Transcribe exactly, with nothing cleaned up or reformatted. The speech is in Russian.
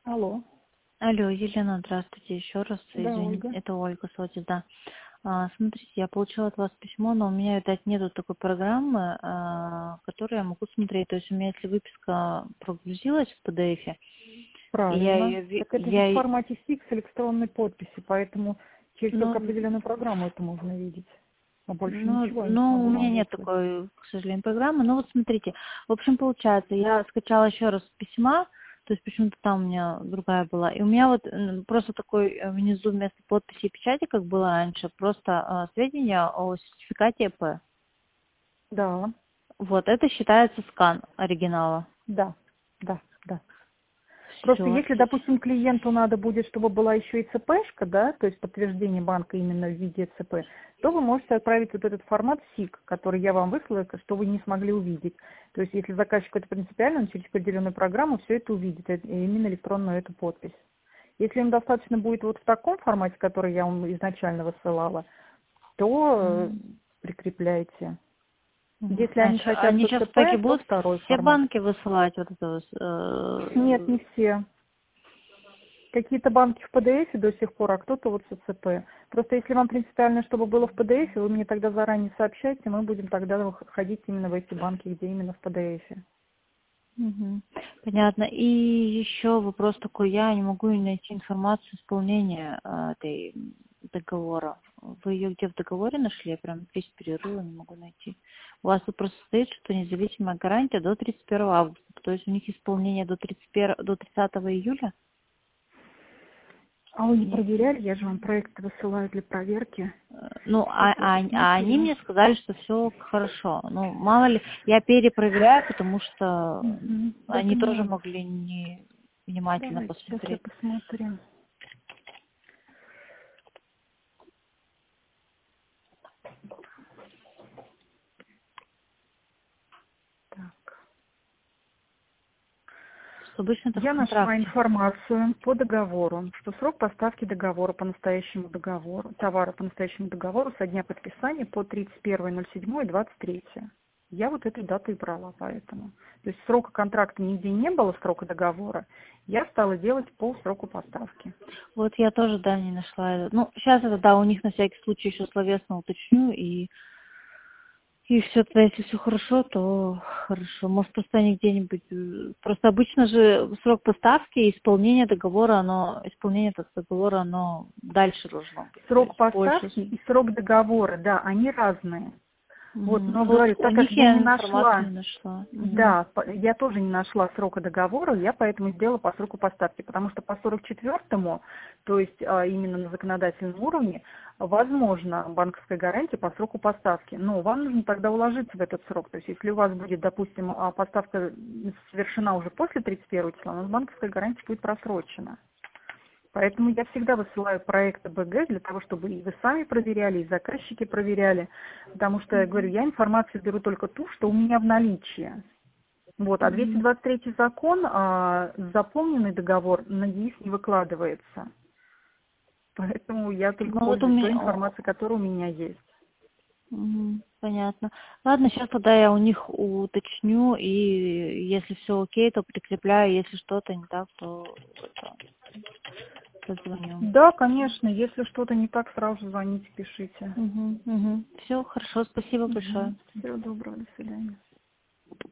Алло. Алло, Елена, здравствуйте еще раз. Да, Извините, Ольга. это Ольга Сотис, да. А, смотрите, я получила от вас письмо, но у меня, видать, нету такой программы, а, которую я могу смотреть. То есть у меня, если выписка прогрузилась в пи ди эф, и я Правильно. ее, ви- Так это же в я, е- формате фикс электронной подписи, поэтому через только ну, определенную программу это можно видеть. А больше ну, ничего я не ну, у смогу меня вам нет выслать. такой, к сожалению, программы. Ну вот смотрите, в общем, получается, я скачала еще раз письма, то есть почему-то там у меня другая была. И у меня вот м, просто такой э, внизу вместо подписи и печати, как было раньше, просто э, сведения о сертификате П. Да, Вот, это считается скан оригинала. да, да, да. Просто Все. если, допустим, клиенту надо будет, чтобы была еще и ЦПшка, да, то есть подтверждение банка именно в виде ЦП, то вы можете отправить вот этот формат СИК, который я вам выслала, что вы не смогли увидеть. То есть если заказчику это принципиально, он через определенную программу все это увидит, э, именно электронную эту подпись. Если им достаточно будет вот в таком формате, который я вам изначально высылала, то э, Мгм. прикрепляйте. Мгм. Если А они чё, хотят они по сейчас таки ЦП, то будут второй все формат. банки высылать вот это вот, Нет, э, не все. Какие-то банки в пи ди эф до сих пор, а кто-то вот с ЦП. Просто если вам принципиально, чтобы было в пи ди эф, вы мне тогда заранее сообщайте, мы будем тогда ходить именно в эти банки, где именно в пи ди эф. Мгм. Понятно. И еще вопрос такой, я не могу найти информацию исполнения а, этой м, договора. Вы ее где в договоре нашли? Я прям весь перерыва не могу найти. У вас тут просто стоит, что независимая гарантия до тридцать первого августа. То есть у них исполнение до тридцать первого, до тридцатого июля? А вы не Нет? проверяли? Я же вам проект высылаю для проверки. Э, Ну, Сейчас а, я а, а они посмотрю. мне сказали, что все хорошо. Ну, мало ли, я перепроверяю, потому что Мгм. Да, они тоже поняла. могли не внимательно Давайте, сейчас я посмотреть. посмотрю. Так. Обычно это в Я нашла контракте. информацию по договору, что срок поставки договора по настоящему договору, товара по настоящему договору со дня подписания по тридцать первое ноль седьмое двадцать третье. Я вот эту дату и брала поэтому. То есть срока контракта нигде не было, срока договора. Я стала делать по сроку поставки. Вот я тоже, да, не нашла это. Ну, сейчас это, да, у них на всякий случай еще словесно уточню, и, и все, если все хорошо, то хорошо. Может, просто они где-нибудь... э, Просто обычно же срок поставки и исполнение договора, оно, исполнение этого договора, оно дальше должно быть, то Срок есть больше. поставки и срок договора, да, они разные. Вот, Мгм. но Ну, вот говорю, у так как них я я не информацию нашла, не нашла. Мгм. да, по- я тоже не нашла срока договора, я поэтому сделала по сроку поставки, потому что по сорок четвёртому, то есть а, именно на законодательном уровне, возможно банковская гарантия по сроку поставки, но вам нужно тогда уложиться в этот срок. То есть если у вас будет, допустим, а, поставка совершена уже после тридцать первого числа, у нас банковская гарантия будет просрочена. Поэтому я всегда высылаю проекты бэ гэ для того, чтобы и вы сами проверяли, и заказчики проверяли. Потому что, я говорю, я информацию беру только ту, что у меня в наличии. Вот. А двести Мгм. двадцать третий закон, а, заполненный договор на е и эс не выкладывается. Поэтому я только Ну, вот у пользуюсь той меня... информацией, которая у меня есть. Мгм. Понятно. Ладно, сейчас тогда я у них уточню, и если все окей, то прикрепляю, если что-то не так, то это, позвоню. Да, конечно, если что-то не так, сразу же звоните, пишите. Угу, угу. Все, хорошо, спасибо Угу. большое. Всего доброго, до свидания.